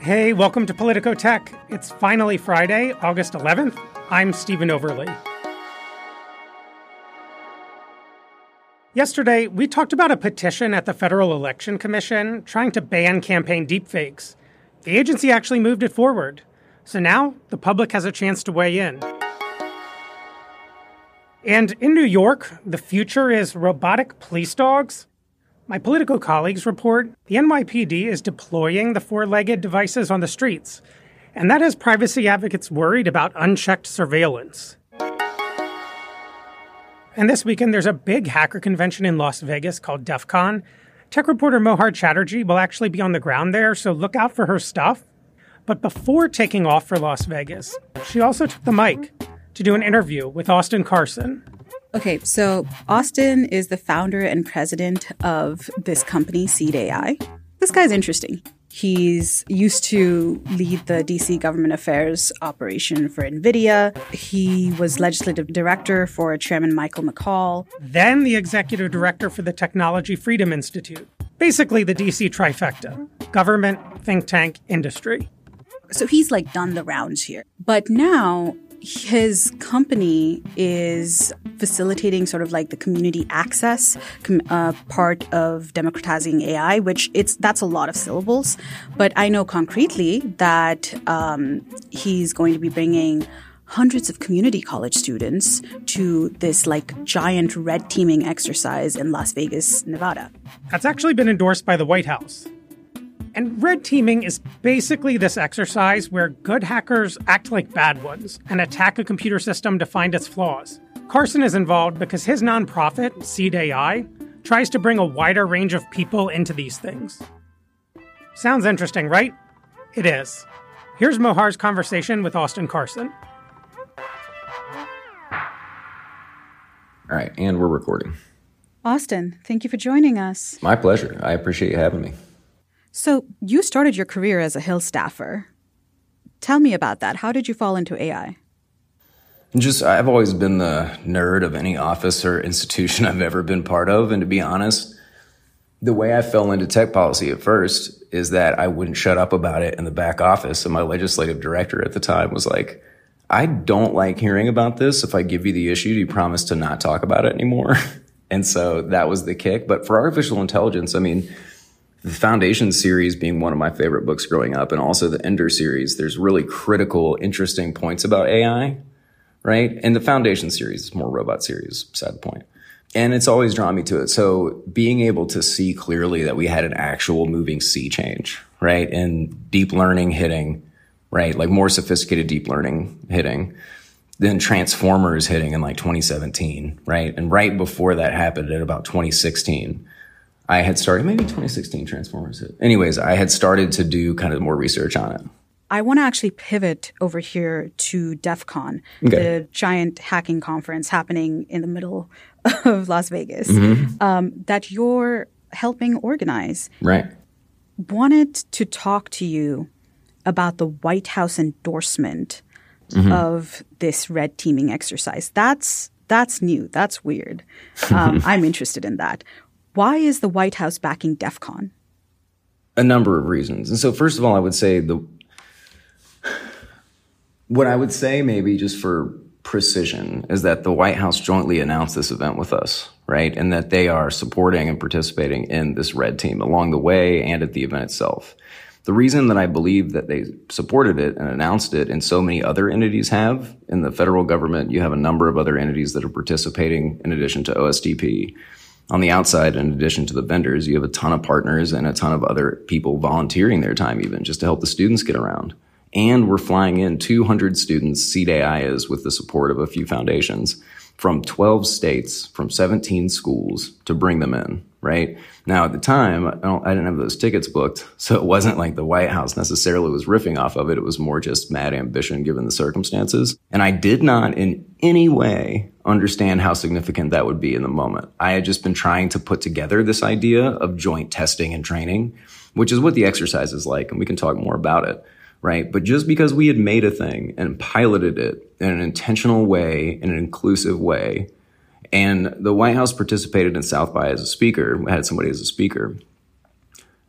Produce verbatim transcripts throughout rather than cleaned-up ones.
Hey, welcome to Politico Tech. It's finally Friday, August eleventh. I'm Stephen Overley. Yesterday, we talked about a petition at the Federal Election Commission trying to ban campaign deepfakes. The agency actually moved it forward. So now, the public has a chance to weigh in. And in New York, the future is robotic police dogs. My Politico colleagues report the N Y P D is deploying the four-legged devices on the streets, and that has privacy advocates worried about unchecked surveillance. And this weekend, there's a big hacker convention in Las Vegas called DEF CON. Tech reporter Mohar Chatterjee will actually be on the ground there, so look out for her stuff. But before taking off for Las Vegas, she also took the mic to do an interview with Austin Carson. Okay, so Austin is the founder and president of this company, Seed A I. This guy's interesting. He's used to lead the D C government affairs operation for NVIDIA. He was legislative director for Chairman Michael McCaul. Then the executive director for the Technology Freedom Institute. Basically the D C trifecta: government, think tank, industry. So he's like done the rounds here. But now his company is facilitating sort of like the community access uh, part of democratizing A I, which it's that's a lot of syllables. But I know concretely that um, he's going to be bringing hundreds of community college students to this like giant red teaming exercise in Las Vegas, Nevada. That's actually been endorsed by the White House. And red teaming is basically this exercise where good hackers act like bad ones and attack a computer system to find its flaws. Carson is involved because his nonprofit, Seed A I, tries to bring a wider range of people into these things. Sounds interesting, right? It is. Here's Mohar's conversation with Austin Carson. All right, and we're recording. Austin, thank you for joining us. My pleasure. I appreciate you having me. So you started your career as a Hill staffer. Tell me about that. How did you fall into A I? Just, I've always been the nerd of any office or institution I've ever been part of. And to be honest, the way I fell into tech policy at first is that I wouldn't shut up about it in the back office. And my legislative director at the time was like, I don't like hearing about this. If I give you the issue, do you promise to not talk about it anymore? And so that was the kick. But for artificial intelligence, I mean, the Foundation series being one of my favorite books growing up, and also the Ender series, there's really critical, interesting points about A I, right? And the Foundation series is more robot series, beside the point. And it's always drawn me to it. So being able to see clearly that we had an actual moving sea change, right? And deep learning hitting, right? Like more sophisticated deep learning hitting than Transformers hitting in like twenty seventeen, right? And right before that happened at about twenty sixteen, I had started, maybe twenty sixteen Transformers hit. Anyways, I had started to do kind of more research on it. I want to actually pivot over here to DEF CON, okay. The giant hacking conference happening in the middle of Las Vegas, mm-hmm. um, that you're helping organize. Right. Wanted to talk to you about the White House endorsement mm-hmm. of this red teaming exercise. That's that's new. That's weird. Um, I'm interested in that. Why is the White House backing DEF CON? A number of reasons. And so first of all, I would say the what I would say maybe just for precision is that the White House jointly announced this event with us, right? And that they are supporting and participating in this red team along the way and at the event itself. The reason that I believe that they supported it and announced it, and so many other entities have, in the federal government, you have a number of other entities that are participating in addition to O S D P. On the outside, in addition to the vendors, you have a ton of partners and a ton of other people volunteering their time even just to help the students get around. And we're flying in two hundred students, Seed A I is, with the support of a few foundations, from twelve states, from seventeen schools to bring them in, right? Now, at the time, I, don't, I didn't have those tickets booked, so it wasn't like the White House necessarily was riffing off of it. It was more just mad ambition given the circumstances. And I did not in any way understand how significant that would be in the moment. I had just been trying to put together this idea of joint testing and training, which is what the exercise is like, and we can talk more about it, right? But just because we had made a thing and piloted it in an intentional way, in an inclusive way, and the White House participated in South by as a speaker, we had somebody as a speaker.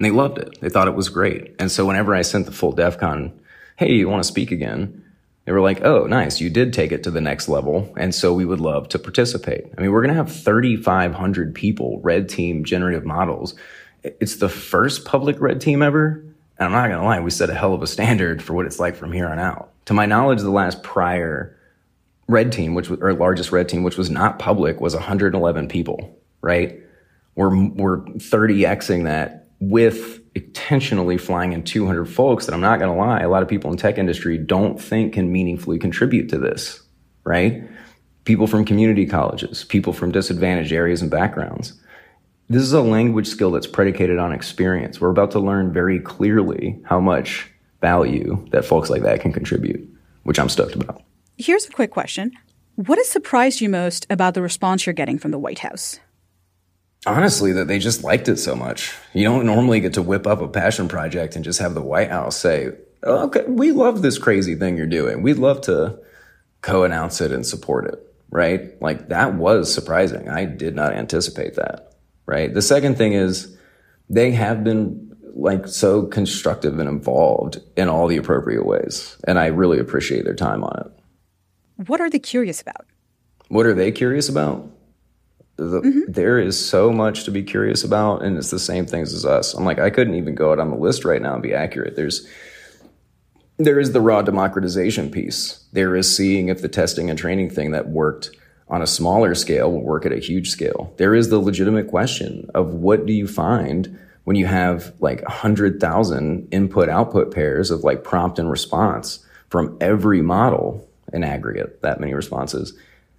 And they loved it. They thought it was great. And so whenever I sent the full DEF CON, hey, you want to speak again? They were like, oh, nice. You did take it to the next level. And so we would love to participate. I mean, we're going to have thirty-five hundred people, red team generative models. It's the first public red team ever. And I'm not going to lie, we set a hell of a standard for what it's like from here on out. To my knowledge, the last prior red team, which was, or largest red team, which was not public, was one hundred eleven people, right? We're, we're thirty Xing that with intentionally flying in two hundred folks that I'm not going to lie, a lot of people in tech industry don't think can meaningfully contribute to this, right? People from community colleges, people from disadvantaged areas and backgrounds. This is a language skill that's predicated on experience. We're about to learn very clearly how much value that folks like that can contribute, which I'm stoked about. Here's a quick question. What has surprised you most about the response you're getting from the White House? Honestly, that they just liked it so much. You don't normally get to whip up a passion project and just have the White House say, oh, okay, we love this crazy thing you're doing. We'd love to co-announce it and support it, right? Like, that was surprising. I did not anticipate that, right? The second thing is they have been like so constructive and involved in all the appropriate ways. And I really appreciate their time on it. What are they curious about? What are they curious about? The, mm-hmm. There is so much to be curious about, and it's the same things as us. I'm like, I couldn't even go out on the list right now and be accurate. There's, there is the raw democratization piece. There is seeing if the testing and training thing that worked on a smaller scale will work at a huge scale. There is the legitimate question of what do you find when you have like one hundred thousand input-output pairs of like prompt and response from every model in aggregate, that many responses,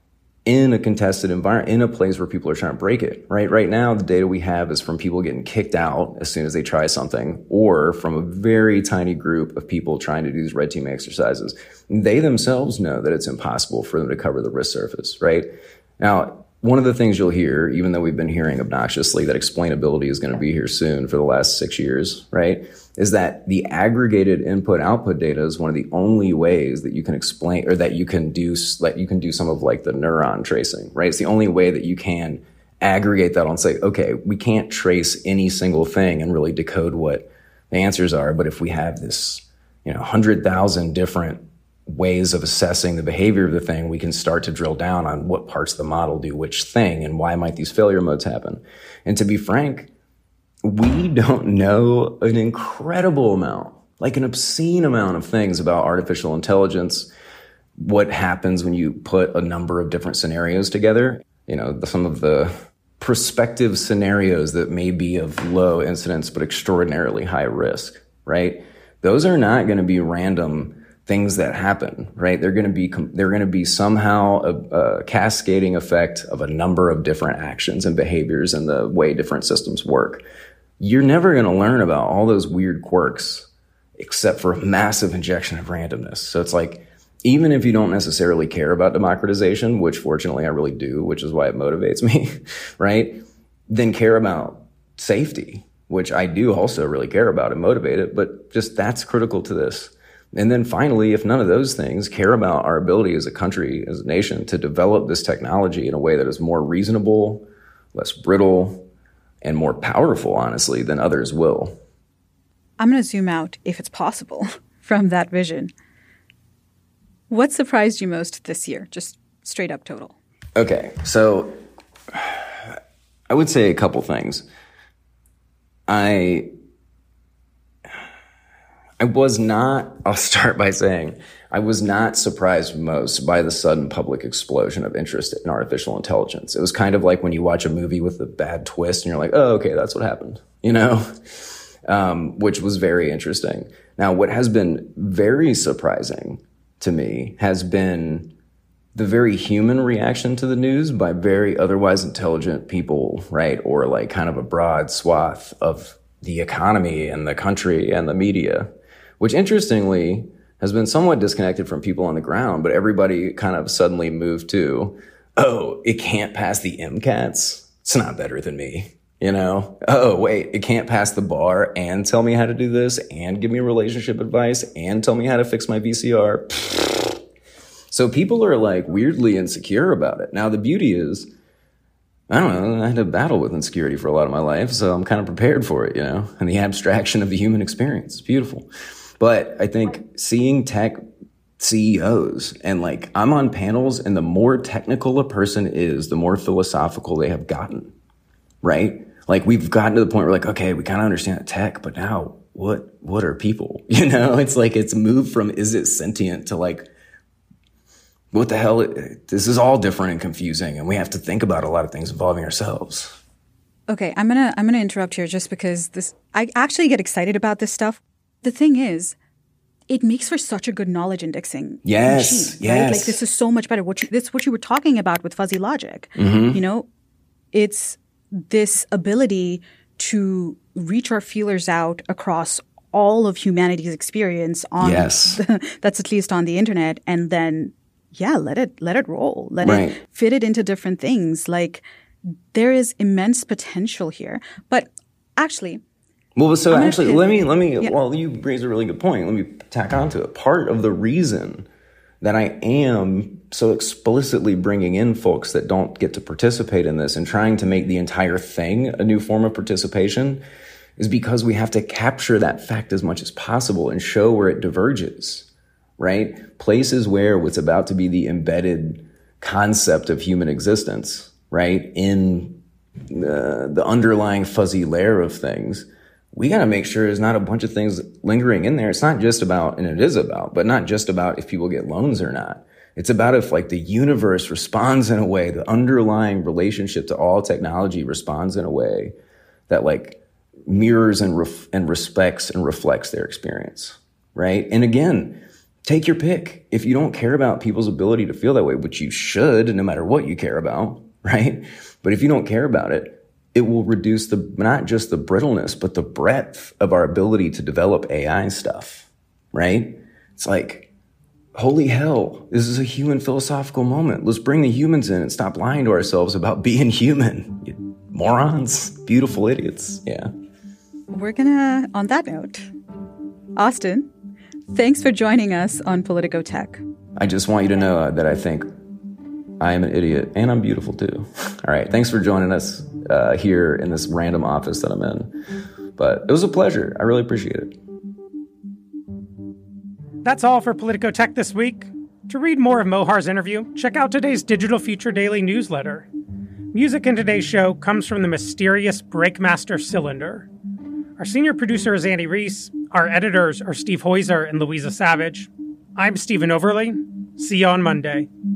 in a contested environment, in a place where people are trying to break it, right? Right now, the data we have is from people getting kicked out as soon as they try something, or from a very tiny group of people trying to do these red team exercises. They themselves know that it's impossible for them to cover the risk surface, right? Now, one of the things you'll hear, even though we've been hearing obnoxiously that explainability is going to be here soon for the last six years, right, is that the aggregated input-output data is one of the only ways that you can explain, or that you can do, that you can do some of like the neuron tracing, right? It's the only way that you can aggregate that and say, okay, we can't trace any single thing and really decode what the answers are, but if we have this, you know, one hundred thousand different ways of assessing the behavior of the thing, we can start to drill down on what parts of the model do which thing and why might these failure modes happen. And to be frank, we don't know an incredible amount, like an obscene amount of things about artificial intelligence, what happens when you put a number of different scenarios together. You know, some of the prospective scenarios that may be of low incidence but extraordinarily high risk, right? Those are not going to be random things that happen, right? They're going to be, they're going to be somehow a, a cascading effect of a number of different actions and behaviors and the way different systems work. You're never going to learn about all those weird quirks except for a massive injection of randomness. So it's like, even if you don't necessarily care about democratization, which fortunately I really do, which is why it motivates me, right? Then care about safety, which I do also really care about and motivate it, but just that's critical to this. And then finally, if none of those things, care about our ability as a country, as a nation, to develop this technology in a way that is more reasonable, less brittle, and more powerful, honestly, than others will. I'm going to zoom out, if it's possible, from that vision. What surprised you most this year? Just straight up total. Okay, so I would say a couple things. I... I was not, I'll start by saying, I was not surprised most by the sudden public explosion of interest in artificial intelligence. It was kind of like when you watch a movie with a bad twist and you're like, oh, okay, that's what happened, you know, um, which was very interesting. Now, what has been very surprising to me has been the very human reaction to the news by very otherwise intelligent people, right? Or like kind of a broad swath of the economy and the country and the media, which interestingly has been somewhat disconnected from people on the ground, but everybody kind of suddenly moved to, oh, it can't pass the MCATs. It's not better than me, you know? Oh, wait, it can't pass the bar and tell me how to do this and give me relationship advice and tell me how to fix my V C R. So people are like weirdly insecure about it. Now, the beauty is I don't know, I had to battle with insecurity for a lot of my life, so I'm kind of prepared for it, you know, and the abstraction of the human experience. It's beautiful. But I think seeing tech C E Os and like I'm on panels, and the more technical a person is, the more philosophical they have gotten, right? Like we've gotten to the point where like, okay, we kind of understand tech, but now what, what are people? You know, it's like it's moved from is it sentient to like, what the hell? This is all different and confusing, and we have to think about a lot of things involving ourselves. Okay, I'm gonna I'm gonna interrupt here just because this I actually get excited about this stuff. The thing is, it makes for such a good knowledge indexing yes, machine, yes. right? Like this is so much better. What you, this is what you were talking about with fuzzy logic. Mm-hmm. You know, it's this ability to reach our feelers out across all of humanity's experience on yes. the, that's at least on the internet, and then yeah, let it let it roll. Let right. it fit it into different things. Like there is immense potential here. But actually, well, so I'm actually, let me let me. Yeah. Well, you raise a really good point. Let me tack onto it. Part of the reason that I am so explicitly bringing in folks that don't get to participate in this and trying to make the entire thing a new form of participation is because we have to capture that fact as much as possible and show where it diverges. Right? Places where what's about to be the embedded concept of human existence, right? In the, the underlying fuzzy layer of things, we got to make sure there's not a bunch of things lingering in there. It's not just about, and it is about, but not just about if people get loans or not. It's about if like the universe responds in a way, the underlying relationship to all technology responds in a way that like mirrors and ref- and respects and reflects their experience, right? And again, take your pick. If you don't care about people's ability to feel that way, which you should, no matter what you care about, right? But if you don't care about it, it will reduce the, not just the brittleness, but the breadth of our ability to develop A I stuff, right? It's like, holy hell, this is a human philosophical moment. Let's bring the humans in and stop lying to ourselves about being human. You morons, beautiful idiots. Yeah. We're gonna, on that note, Austin, thanks for joining us on Politico Tech. I just want you to know uh, that I think I am an idiot and I'm beautiful too. All right. Thanks for joining us uh, here in this random office that I'm in. But it was a pleasure. I really appreciate it. That's all for Politico Tech this week. To read more of Mohar's interview, check out today's Digital Future Daily newsletter. Music in today's show comes from the mysterious Breakmaster Cylinder. Our senior producer is Andy Reese. Our editors are Steve Heuser and Louisa Savage. I'm Stephen Overley. See you on Monday.